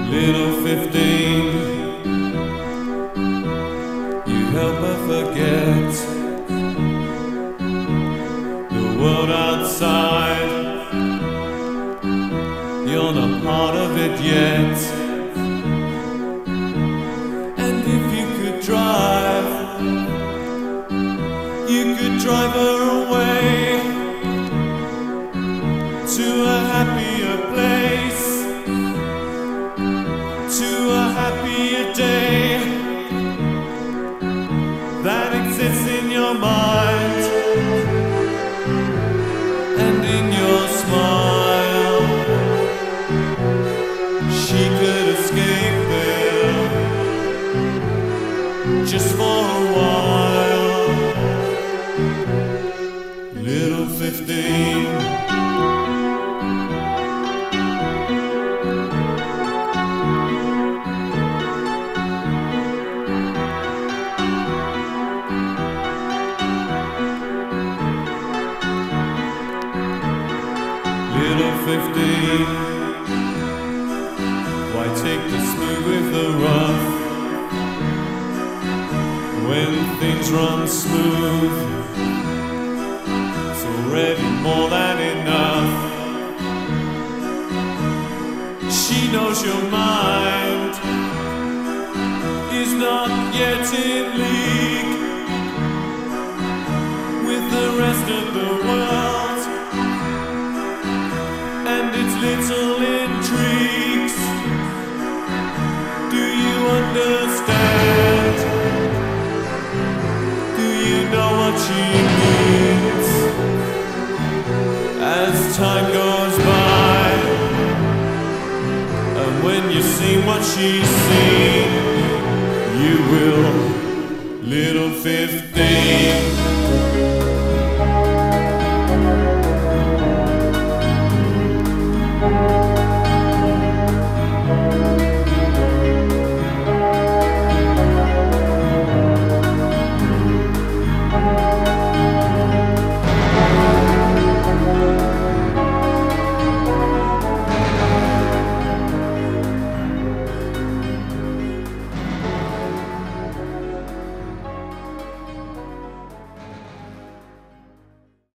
Little 15, you help her forget the world outside. You're not part of it yet. And if you could drive, you could drive her away to a happier place, to a happier day that exists in your mind and in your smile. She could escape there just for a while. Little 15, Little 15, why take the smooth with the rough when things run smooth? It's already more than enough. She knows your mind is not yet in league with the rest of the world and its little intrigues. Do you understand? Do you know what she means? As time goes by, and when you see what she's seen, you will, little 15.